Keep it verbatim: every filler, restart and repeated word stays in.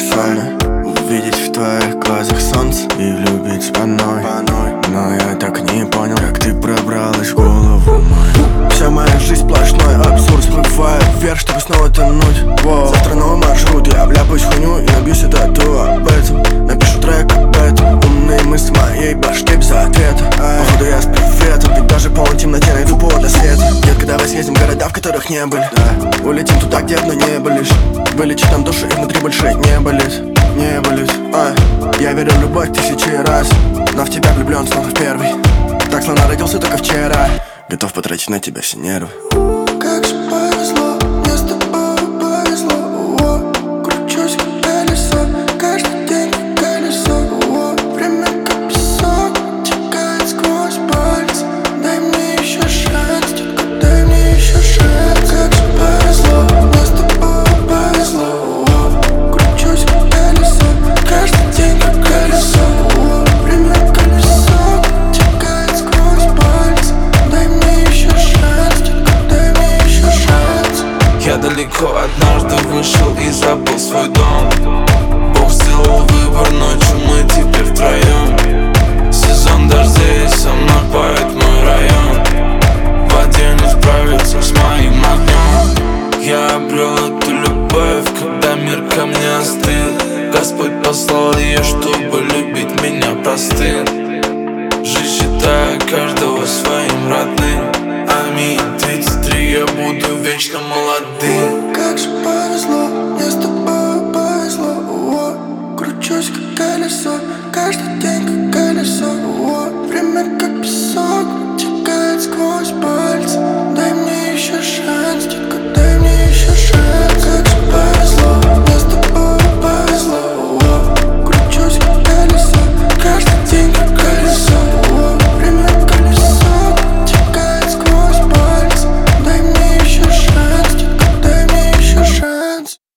парасольной, увидеть в твоих глазах солнце и влюбиться по новой. Но я так и не понял, как ты пробралась в голову мою. Вся моя жизнь сплошной абсурд, всплываю вверх, чтобы снова тонуть. Воу. Завтра новый маршрут, я вляпаюсь в хуйню и набью себе тату об этом. Напишу трек об этом, умные мысли в моей башке без ответа. Походу я с приветом, ведь даже по темноте найду повод для света. Детка, давай съездим в города, в которых не были, да. Улетим туда, где одно небо лишь. Вылечит нам душу и внутри больше не болит, не болит, ай. Я верю в любовь тысячи раз, но в тебя влюблен снова в первый. Так словно родился только вчера, готов потратить на тебя все нервы. Как же повезло, мне с тобой повезло. О, кручусь как колесо, каждый день как колесо. О, время как песок, текает сквозь пальцы. Дай мне еще шанс, детка, дай мне еще шанс. Как же повезло, мне с тобой повезло. О, кручусь как колесо, каждый день как колесо. О, время как песок, текает сквозь пальцы. Дай мне еще шанс, детка, дай мне еще шанс. Я далеко однажды вышел и забыл свой дом. Бог сделал выбор, ночью мы теперь втроем. Сезон дождей, со мной поет мой район. В воде не справиться с моим огнем. Я обрел эту любовь, когда мир ко мне остыл. Господь послал ее, чтобы любить меня простым. Жизнь считаю каждого своим родным. Аминь, тридцать три, я буду вечно молодым. Как же повезло, мне с тобой повезло. О, кручусь как колесо, каждый день как колесо.